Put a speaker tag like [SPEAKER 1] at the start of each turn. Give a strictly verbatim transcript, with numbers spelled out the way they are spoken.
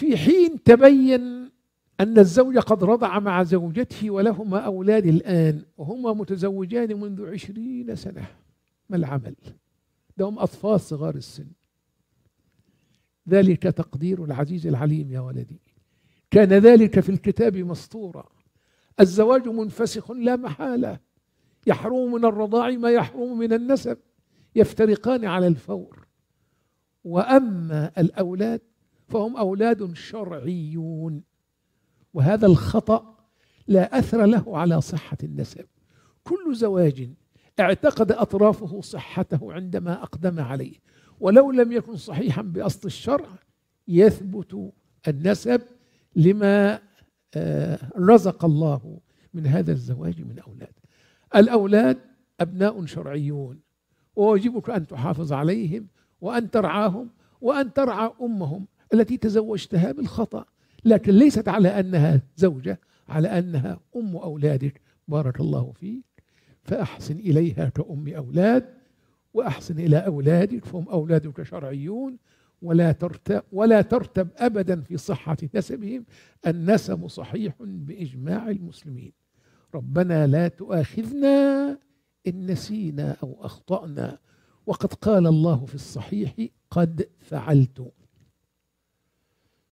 [SPEAKER 1] في حين تبين أن الزوج قد رضع مع زوجته ولهما أولاد الآن وهما متزوجان منذ عشرين سنة، ما العمل؟ لهم أطفال صغار السن. ذلك تقدير العزيز العليم يا ولدي، كان ذلك في الكتاب مسطورا. الزواج منفسخ لا محالة، يحرم من الرضاع ما يحرم من النسب، يفترقان على الفور. وأما الأولاد فهم أولاد شرعيون، وهذا الخطأ لا أثر له على صحة النسب. كل زواج اعتقد أطرافه صحته عندما أقدم عليه ولو لم يكن صحيحا بأصل الشرع يثبت النسب لما رزق الله من هذا الزواج من أولاد. الأولاد أبناء شرعيون، وواجبك أن تحافظ عليهم وأن ترعاهم وأن ترعى أمهم التي تزوجتها بالخطأ، لكن ليست على أنها زوجة، على أنها أم أولادك. بارك الله فيك، فأحسن إليها كأم أولاد، وأحسن إلى أولادك فهم أولادك شرعيون، ولا ترتب ولا ترتب أبدا في صحة نسبهم. النسب صحيح بإجماع المسلمين. ربنا لا تؤاخذنا إن نسينا أو أخطأنا، وقد قال الله في الصحيح: قد فعلت.